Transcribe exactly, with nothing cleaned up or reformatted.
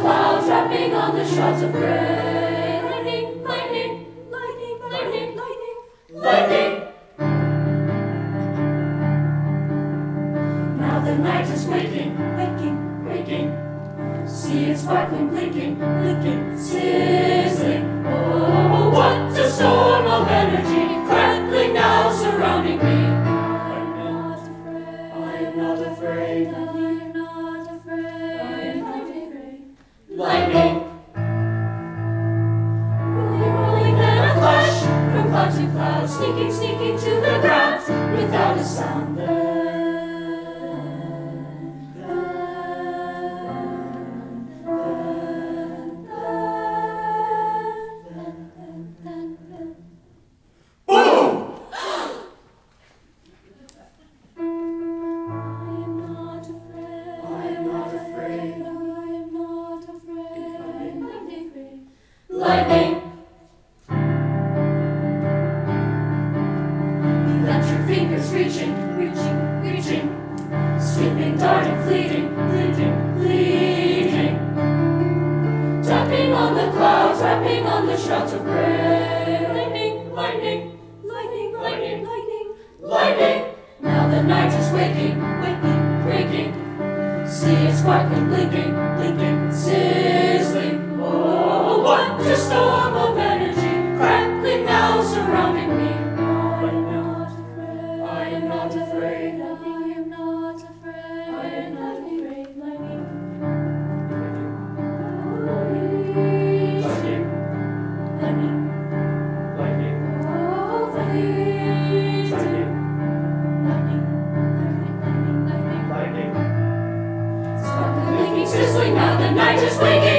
clouds, rapping on the shrouds of gray. Lightning, lightning, lightning, lightning, lightning, lightning. Now the night is waking, waking, waking. See it sparkling, blinking, blinking, sizzling. Oh, what a storm of energy, crackling now surrounding me. I am not afraid. I am not afraid. I am not afraid. Lightning. Rolling, rolling, then a flash from cloud to cloud, sneaking, sneaking to the ground without a sound. Lightning. You got your fingers reaching, reaching, reaching, sweeping, darting, fleeting, fleeting, fleeting, tapping on the clouds, rapping on the shrouds of gray. Lightning, lightning, lightning, lightning, lightning, lightning. Now the night is waking, waking, breaking. See it sparkling, blinking, blinking, sizzling. Oh, what a storm of energy, crackling now surrounding me. I am not afraid. I am not afraid. I am not afraid. I am not afraid. Lightning. Lightning. Lightning. Lightning. Oh, lightning. Lightning. Lightning. Lightning. Lightning. Lightning. Sparkling, blinking, sizzling. Now the night is waking.